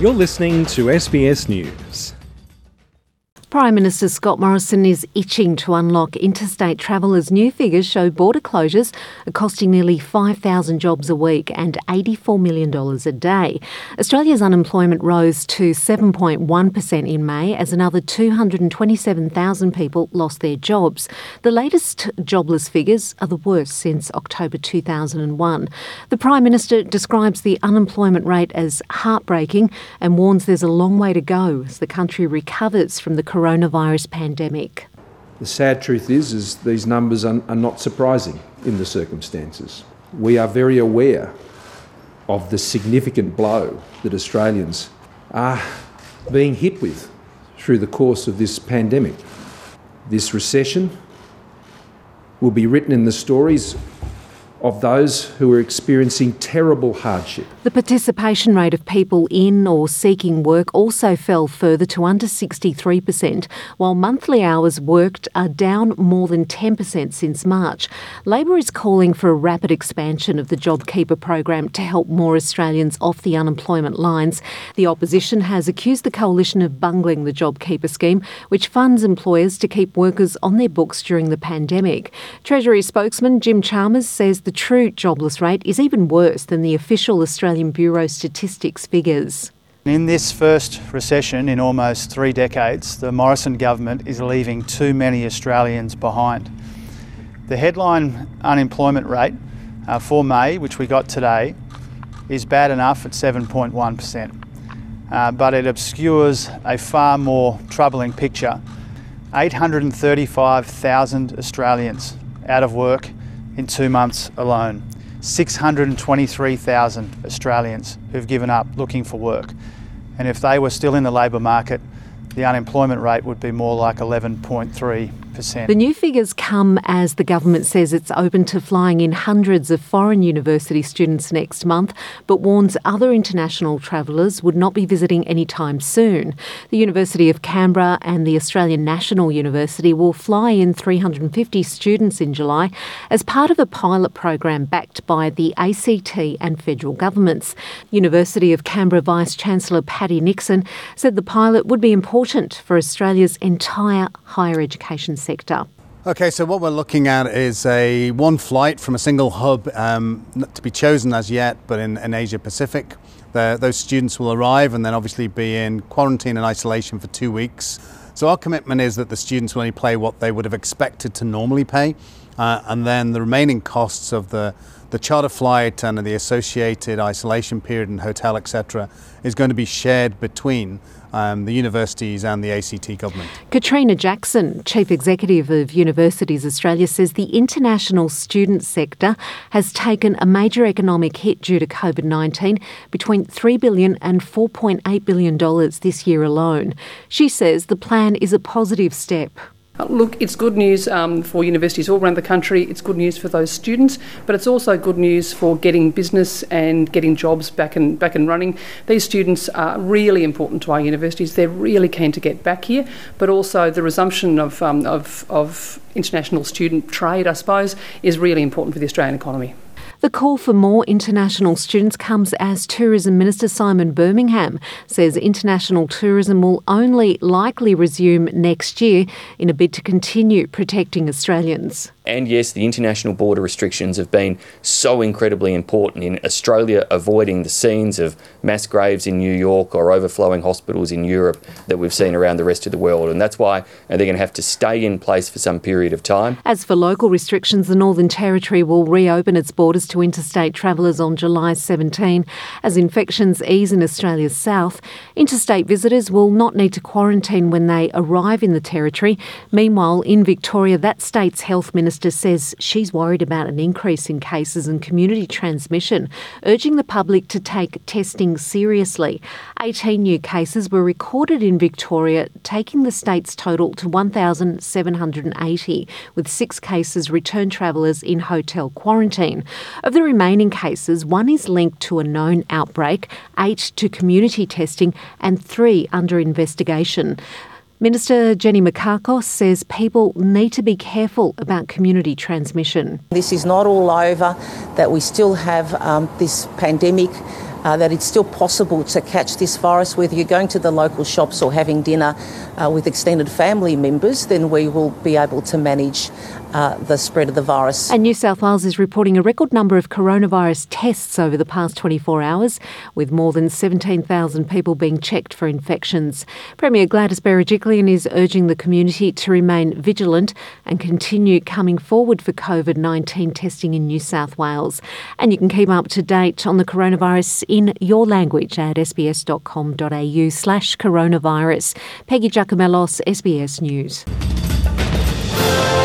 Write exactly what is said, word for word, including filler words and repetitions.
You're listening to S B S News. Prime Minister Scott Morrison is itching to unlock interstate travel as new figures show border closures are costing nearly five thousand jobs a week and eighty-four million dollars a day. Australia's unemployment rose to seven point one percent in May as another two hundred twenty-seven thousand people lost their jobs. The latest jobless figures are the worst since October two thousand one. The Prime Minister describes the unemployment rate as heartbreaking and warns there's a long way to go as the country recovers from the coronavirus pandemic. The sad truth is, is these numbers are, are not surprising in the circumstances. We are very aware of the significant blow that Australians are being hit with through the course of this pandemic. This recession will be written in the stories of those who are experiencing terrible hardship. The participation rate of people in or seeking work also fell further to under sixty-three percent, while monthly hours worked are down more than ten percent since March. Labor is calling for a rapid expansion of the JobKeeper program to help more Australians off the unemployment lines. The opposition has accused the coalition of bungling the JobKeeper scheme, which funds employers to keep workers on their books during the pandemic. Treasury spokesman Jim Chalmers says the true jobless rate is even worse than the official Australian Bureau statistics figures. In this first recession in almost three decades, the Morrison government is leaving too many Australians behind. The headline unemployment rate uh, for May, which we got today, is bad enough at seven point one percent, uh, but it obscures a far more troubling picture. eight hundred thirty-five thousand Australians out of work in two months alone. six hundred twenty-three thousand Australians who've given up looking for work. And if they were still in the labour market, the unemployment rate would be more like eleven point three percent. The new figures come as the government says it's open to flying in hundreds of foreign university students next month, but warns other international travellers would not be visiting anytime soon. The University of Canberra and the Australian National University will fly in three hundred fifty students in July as part of a pilot program backed by the A C T and federal governments. University of Canberra Vice-Chancellor Paddy Nixon said the pilot would be important for Australia's entire higher education sector. Okay, so what we're looking at is a one flight from a single hub, um, not to be chosen as yet, but in, in Asia Pacific. The, those students will arrive and then obviously be in quarantine and isolation for two weeks. So our commitment is that the students will only pay what they would have expected to normally pay, uh, and then the remaining costs of the the charter flight and the associated isolation period and hotel, et cetera, is going to be shared between um, the universities and the A C T government. Katrina Jackson, Chief Executive of Universities Australia, says the international student sector has taken a major economic hit due to COVID nineteen, between three billion dollars and four point eight billion dollars this year alone. She says the plan is a positive step. Look, it's good news um, for universities all around the country. It's good news for those students, but it's also good news for getting business and getting jobs back and back and running. These students are really important to our universities. They're really keen to get back here, but also the resumption of um, of, of international student trade, I suppose, is really important for the Australian economy. The call for more international students comes as Tourism Minister Simon Birmingham says international tourism will only likely resume next year in a bid to continue protecting Australians. And yes, the international border restrictions have been so incredibly important in Australia avoiding the scenes of mass graves in New York or overflowing hospitals in Europe that we've seen around the rest of the world. And that's why they're going to have to stay in place for some period of time. As for local restrictions, the Northern Territory will reopen its borders to interstate travellers on July seventeenth. As infections ease in Australia's south, interstate visitors will not need to quarantine when they arrive in the Territory. Meanwhile, in Victoria, that state's health minister says she's worried about an increase in cases and community transmission, urging the public to take testing seriously. eighteen new cases were recorded in Victoria, taking the state's total to one thousand seven hundred eighty, with six cases returned travellers in hotel quarantine. Of the remaining cases, one is linked to a known outbreak, eight to community testing, and three under investigation. Minister Jenny Mikakos says people need to be careful about community transmission. This is not all over, that we still have um, this pandemic uh, that it's still possible to catch this virus, whether you're going to the local shops or having dinner uh, with extended family members, then we will be able to manage uh, the spread of the virus. And New South Wales is reporting a record number of coronavirus tests over the past twenty-four hours, with more than seventeen thousand people being checked for infections. Premier Gladys Berejiklian is urging the community to remain vigilant and continue coming forward for COVID nineteen testing in New South Wales. And you can keep up to date on the coronavirus in your language at sbs.com.au slash coronavirus. Peggy Giacomellos, S B S News.